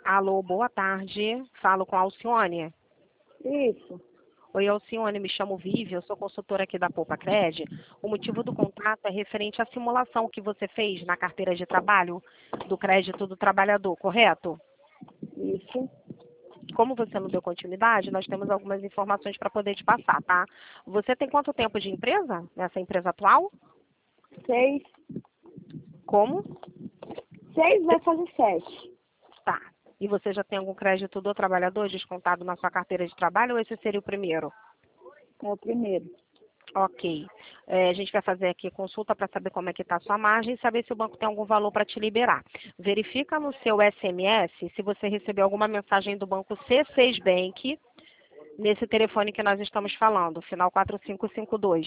Alô, boa tarde. Falo com a Alcione. Isso. Oi, Alcione, me chamo Vivi, eu sou consultora aqui da Poupa Cred. O motivo do contato é referente à simulação que você fez na carteira de trabalho do crédito do trabalhador, correto? Isso. Como você não deu continuidade, nós temos algumas informações para poder te passar, tá? Você tem quanto tempo de empresa, nessa empresa atual? 6. Como? 6 vai fazer 7. Tá. E você já tem algum crédito do trabalhador descontado na sua carteira de trabalho ou esse seria o primeiro? É o primeiro. Ok. A gente vai fazer aqui consulta para saber como é que está a sua margem e saber se o banco tem algum valor para te liberar. Verifica no seu SMS se você recebeu alguma mensagem do banco C6 Bank nesse telefone que nós estamos falando, final 4552.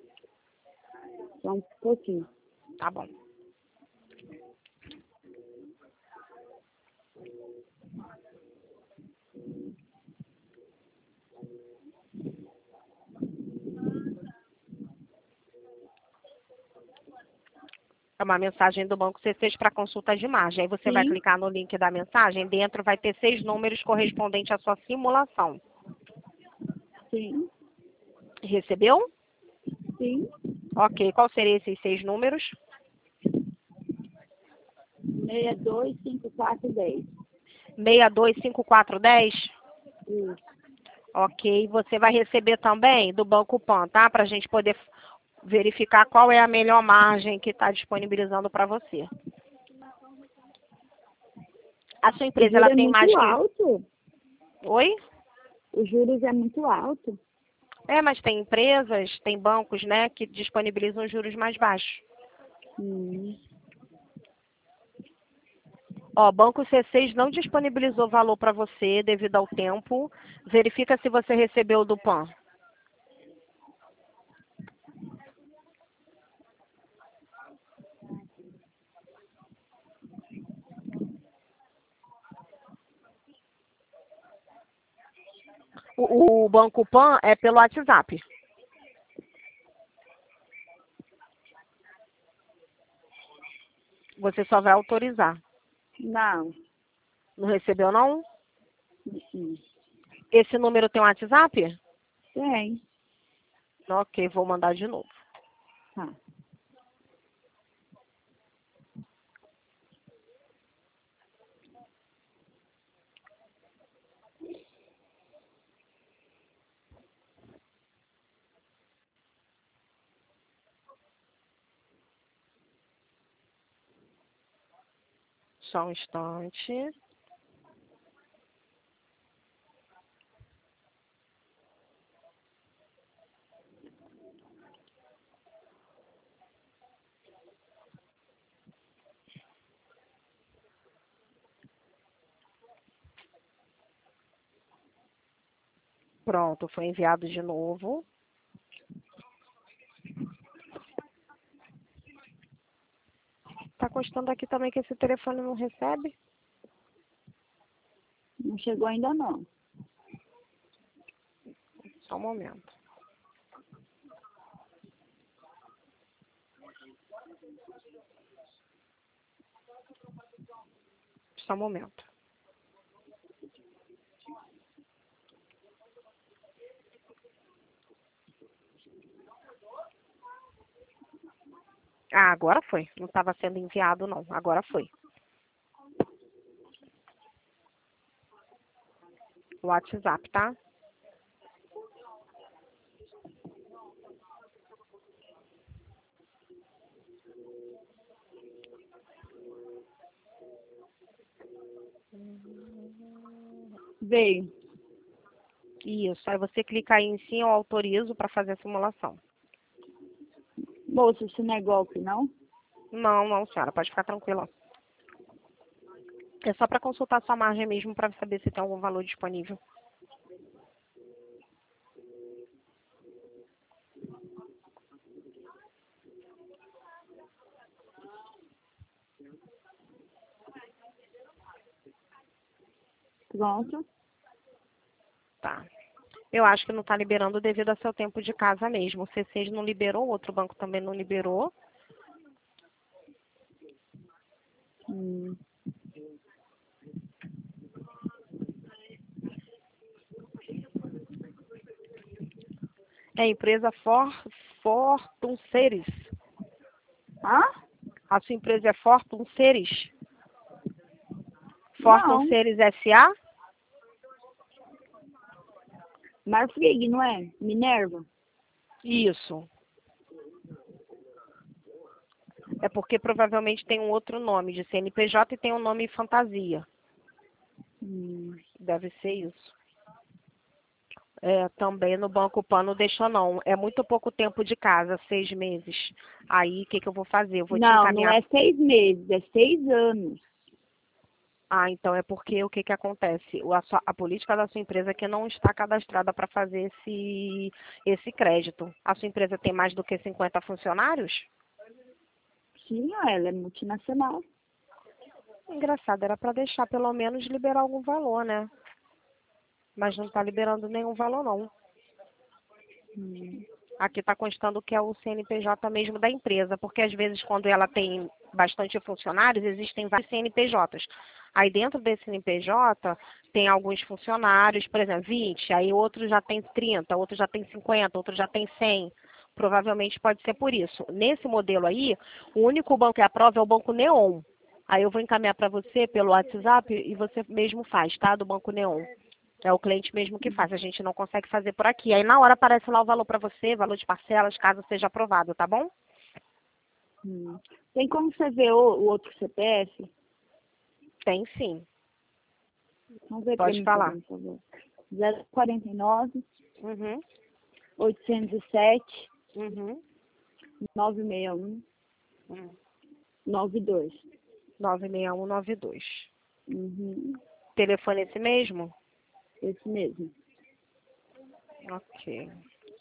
Só um pouquinho. Tá bom. É uma mensagem do banco C6 para consulta de margem. Aí você vai Sim. clicar no link da mensagem, dentro vai ter 6 números correspondentes à sua simulação. Sim. Recebeu? Sim. Ok. Qual seria esses 6 números? 62, 54, 10. 625410? Isso. Ok. Você vai receber também do Banco Pan, tá? Para a gente poder verificar qual é a melhor margem que está disponibilizando para você. A sua O empresa, juro ela é tem mais muito que... alto. Oi? Os juros é muito alto. É, mas tem empresas, tem bancos, né, que disponibilizam juros mais baixos. Hum. Ó, Banco C6 não disponibilizou valor para você devido ao tempo. Verifica se você recebeu do PAN. O Banco Pan é pelo WhatsApp. Você só vai autorizar. Não. Não recebeu, não? Hum. Esse número tem WhatsApp? Tem. Ok, vou mandar de novo. Tá. Só um instante. Pronto, foi enviado de novo. Tá constando aqui também que esse telefone não recebe? Não chegou ainda não. Só um momento. Só um momento. Ah, agora foi. Não estava sendo enviado, não. Agora foi. WhatsApp, tá? Veio. Isso. Aí você clica aí em sim, eu autorizo para fazer a simulação. Moça, isso não é golpe, não? Não, não, senhora. Pode ficar tranquila. É só para consultar sua margem mesmo para saber se tem algum valor disponível. Pronto. Tá. Eu acho que não está liberando devido ao seu tempo de casa mesmo. O C6 não liberou, o outro banco também não liberou. Hum. É a empresa Fortun Series. Hã? A sua empresa é Fortun Series? Fortun Não. Series SA? Marfrig, não é? Minerva? Isso. É porque provavelmente tem um outro nome de CNPJ e tem um nome fantasia. Deve ser isso. É, também no Banco Pan não deixou não. É muito pouco tempo de casa, 6 meses. Aí, o que eu vou fazer? Eu vou te Não, não encaminhar. é 6 meses, é 6 anos. Ah, então é porque o que acontece? A política da sua empresa é que não está cadastrada para fazer esse crédito. A sua empresa tem mais do que 50 funcionários? Sim, ela é multinacional. Engraçado, era para deixar pelo menos liberar algum valor, né? Mas não está liberando nenhum valor, não. Hum. Aqui está constando que é o CNPJ mesmo da empresa, porque às vezes quando ela tem bastante funcionários, existem vários CNPJs. Aí dentro desse CNPJ tem alguns funcionários, por exemplo, 20, aí outro já tem 30, outro já tem 50, outro já tem 100. Provavelmente pode ser por isso. Nesse modelo aí, o único banco que aprova é o Banco Neon. Aí eu vou encaminhar para você pelo WhatsApp e você mesmo faz, tá? Do Banco Neon. É o cliente mesmo que faz, a gente não consegue fazer por aqui. Aí na hora aparece lá o valor para você, valor de parcelas, caso seja aprovado, tá bom? Tem como você ver o outro CPF? Tem sim. Vamos ver para Pode mim, falar. por favor. 049 Uhum, 807 uhum, 961 uhum. 92. 96192. Uhum. Telefone esse mesmo? Esse mesmo. Ok.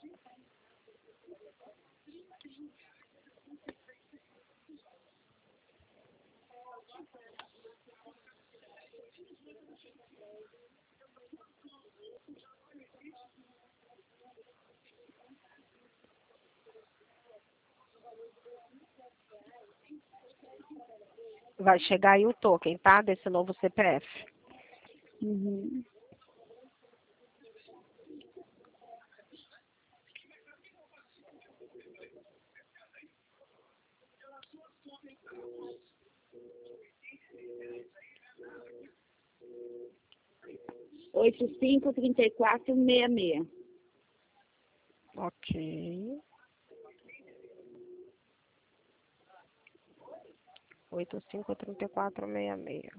Vai chegar aí o token, tá? Desse novo CPF. Uhum. Oito cinco 34 66. Ok. 853466.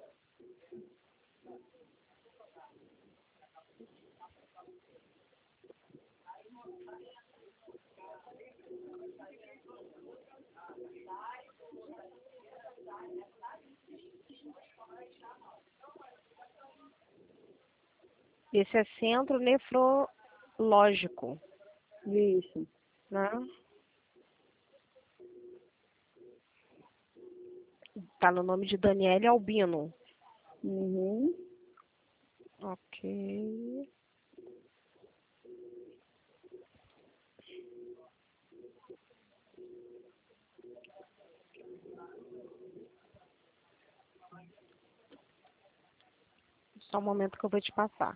Esse é centro nefrológico, Isso. né? Tá no nome de Daniele Albino. Uhum. Ok. Só um momento que eu vou te passar.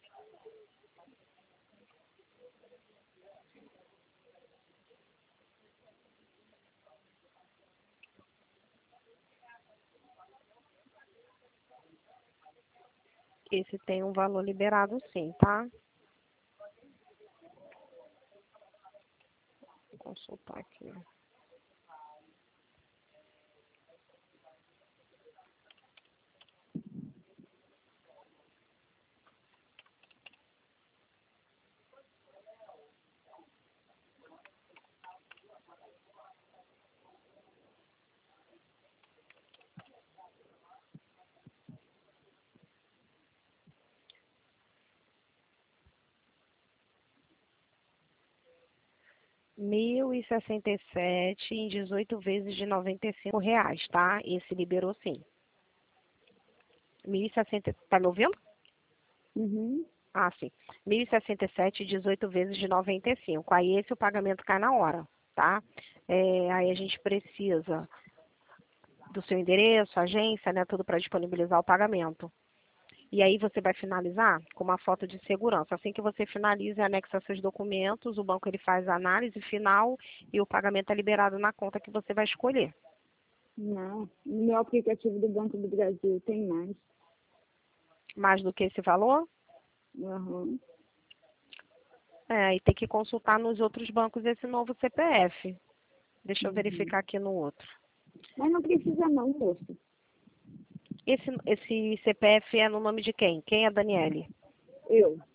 Esse tem um valor liberado sim, tá? Vou consultar aqui. R$ 1.067 em 18 vezes de R$ 95, tá? Esse liberou sim. 1.060, tá me ouvindo? Uhum. Ah, sim. 1.067, 18 vezes de 95. Aí esse o pagamento cai na hora, tá? Aí a gente precisa do seu endereço, agência, né? Tudo para disponibilizar o pagamento. E aí você vai finalizar com uma foto de segurança. Assim que você finaliza e anexa seus documentos, o banco ele faz a análise final e o pagamento é liberado na conta que você vai escolher. Não. No meu aplicativo do Banco do Brasil tem mais. Mais do que esse valor? Aham. E tem que consultar nos outros bancos esse novo CPF. Deixa eu Uhum. verificar aqui no outro. Mas não precisa não, moço. Esse CPF é no nome de quem? Quem é a Daniele? Eu.